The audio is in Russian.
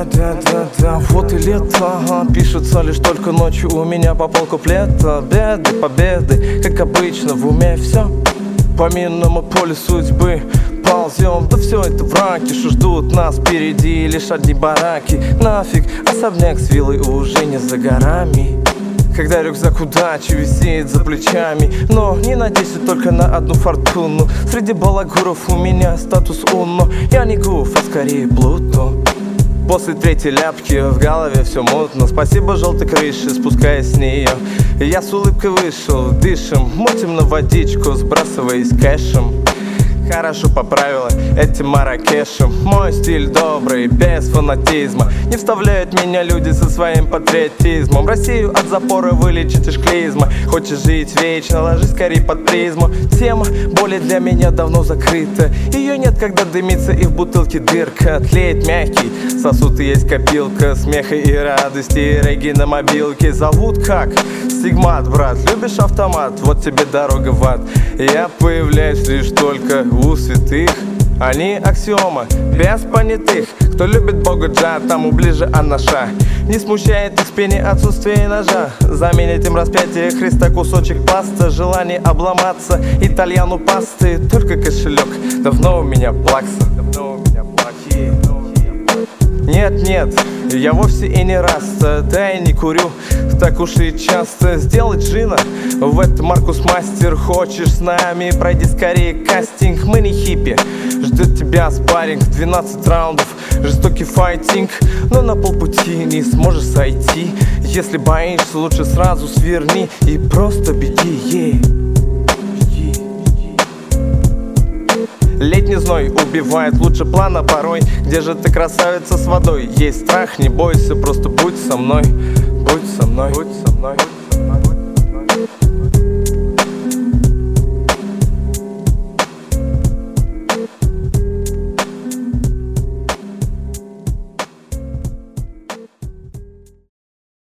Да, вот и лето, пишется лишь только ночью. У меня попал куплета. Беды, победы, как обычно в уме все. По минному полю судьбы ползем, да все это враки, что ждут нас впереди лишь одни бараки. Нафиг, особняк с виллой уже не за горами. Когда рюкзак удачи висит за плечами, но не надейся только на одну фортуну. Среди балагуров у меня статус Уно. Я не Гуф, а скорее Плуто. После третьей ляпки в голове все мутно. Спасибо желтой крыше, спускаясь с нее я с улыбкой вышел, дышим, мутим на водичку, сбрасываясь кэшем. Хорошо поправила этим Марракешем. Мой стиль добрый, без фанатизма. Не вставляют меня люди со своим патриотизмом. Россию от запора вылечить из клизма. Хочешь жить вечно, ложись скорее под призму. Тема боли для меня давно закрыта. Ее нет, когда дымится и в бутылке дырка. Тлеет мягкий сосуд и есть копилка смеха и радости. Регги на мобилке. Зовут как? Стигмат, брат. Любишь автомат? Вот тебе дорога в ад. Я появляюсь лишь только у святых. Они аксиома, без понятых. Кто любит бога джа, тому ближе анаша. Не смущает их в пене отсутствие ножа. Заменит им распятие Христа кусочек пасты. Желание обломаться итальяну пасты. Только кошелек, давно у меня плакса. Нет, я вовсе и не раста, да и не курю так уж и часто. Сделать джина, в этом Маркус мастер. Хочешь с нами, пройди скорее кастинг. Мы не хиппи, ждет тебя спарринг. 12 раундов, жестокий файтинг. Но на полпути не сможешь сойти. Если боишься, лучше сразу сверни и просто беги. Летний зной убивает лучше плана порой. Где же ты, красавица, с водой? Есть страх, не бойся, просто будь со мной. Будь со мной, будь со мной.